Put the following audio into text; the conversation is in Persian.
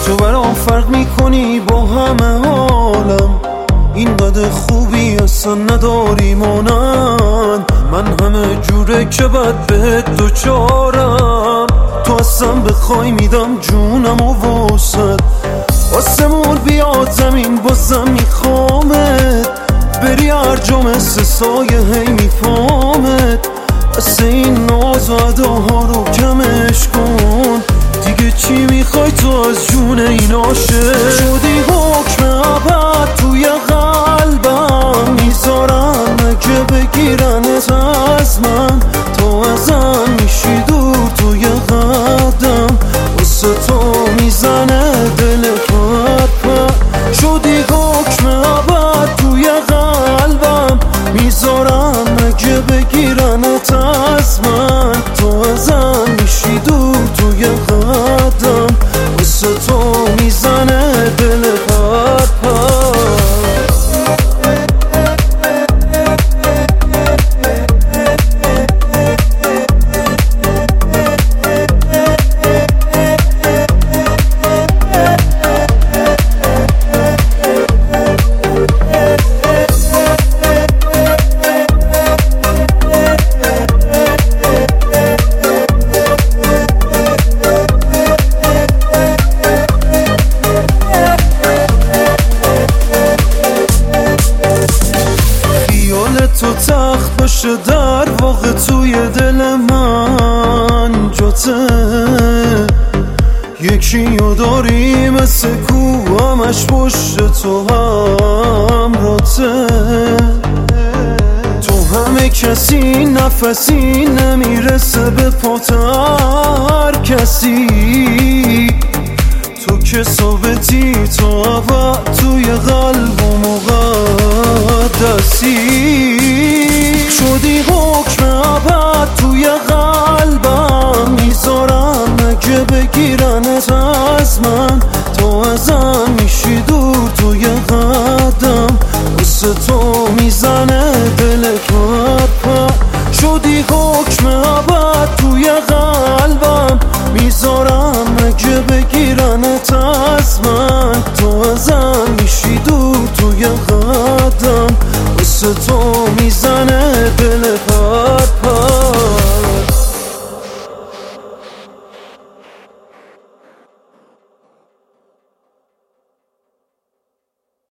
تو برام فرق میکنی با همه عالم، اینقدر خوبی اصلا نداری مانند من، همه جوره که بد بهت دوچارم. تو اصلا بخوای میدم جونم و واسد، آسمون بیاد زمین بازم میخوامت، بری هر جا مثل سایه هی میفامت. بس این ناز و اداها رو کمش کن دیگه، چی میخوای تو از جون این عاشق؟ شدی حکم ابد توی قلبم، میذارم اگه بگیرنت از من، تو ازم میشی دور توی قدم، واسه تو میزنه دل پد. شدی حکم ابد توی قلبم، میذارم اگه بگیرنت از من، تو ازم میشی دور توی قدم، واسه تو میزنه دل پد. تو تخت باشه در واقع توی دل من جاته، یکی رو داری مثل کو همش پشت تو همراته. تو همه کسی نفسی نمیرسه به پات هر کسی، تو که ثابتی تو ابد توی قلب و مقدسی. شدی حکم ابد توی قلبم، میذارم اگه بگیرنت از من، تو ازم میشی دور توی قدم، واسه تو میزنه دل پد. شدی حکم ابد توی قلبم، میذارم اگه بگیرنت از من، تو ازم میشی دور توی قدم، واسه تو